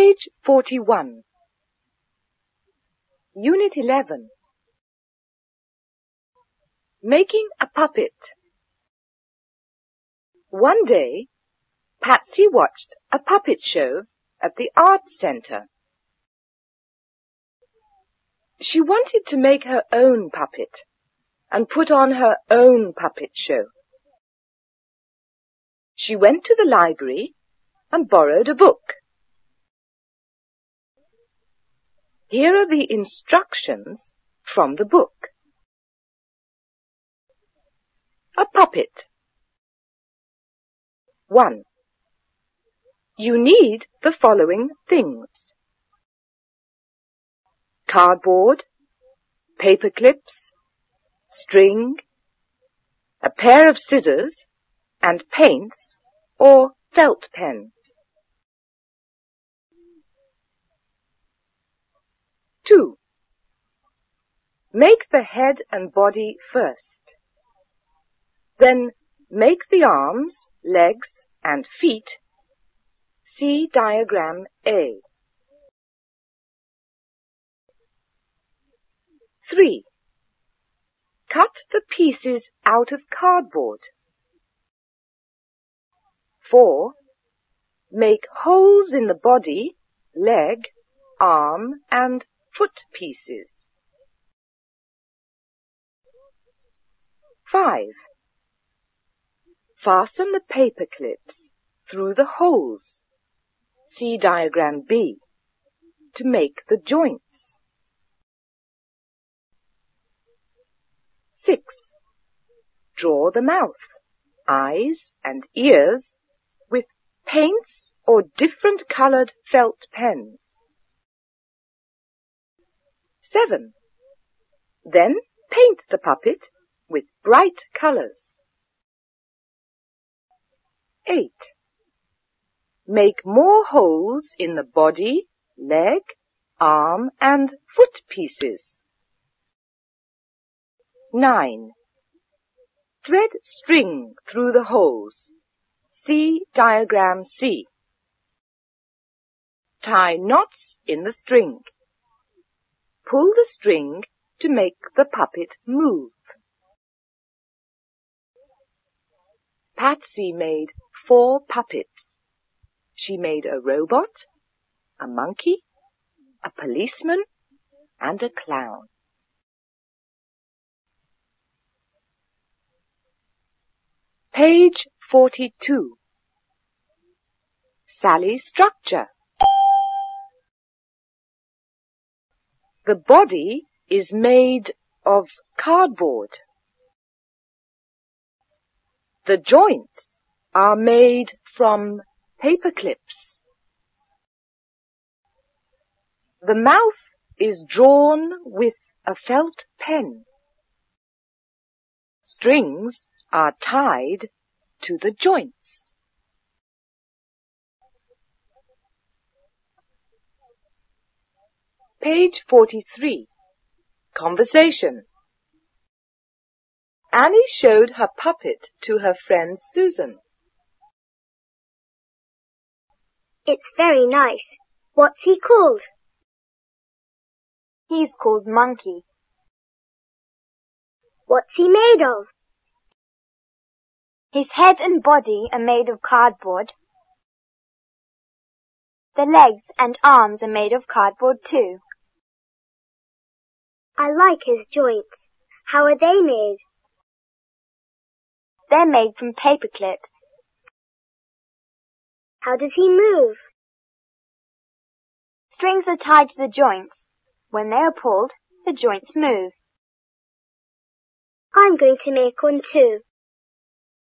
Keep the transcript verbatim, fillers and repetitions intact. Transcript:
Page forty-one. Unit eleven. Making a puppet. One day, Patsy watched a puppet show at the Arts Center. She wanted to make her own puppet and put on her own puppet show. She went to the library and borrowed a book. Here are the instructions from the book. A puppet. one. You need the following things: cardboard, paper clips, string, a pair of scissors, and paints or felt pens. two. Make the head and body first. Then make the arms, legs, and feet. See diagram A. three. Cut the pieces out of cardboard. four. Make holes in the body, leg, arm, and foot pieces. five. Fasten the paper clips through the holes. See diagram B to make the joints. six. Draw the mouth, eyes, and ears with paints or different colored felt pens. seven. Then paint the puppet with bright colors. eight. Make more holes in the body, leg, arm, and foot pieces. nine. Thread string through the holes. See diagram C. Tie knots in the string. Pull the string to make the puppet move. Patsy made four puppets. She made a robot, a monkey, a policeman, and a clown. Page forty-two. Sally structure. The body is made of cardboard. The joints are made from paper clips. The mouth is drawn with a felt pen. Strings are tied to the joints. Page forty-three. Conversation. Annie showed her puppet to her friend Susan. It's very nice. What's he called? He's called Monkey. What's he made of? His head and body are made of cardboard. The legs and arms are made of cardboard too. I like his joints. How are they made? They're made from paper clips. How does he move? Strings are tied to the joints. When they are pulled, the joints move. I'm going to make one too.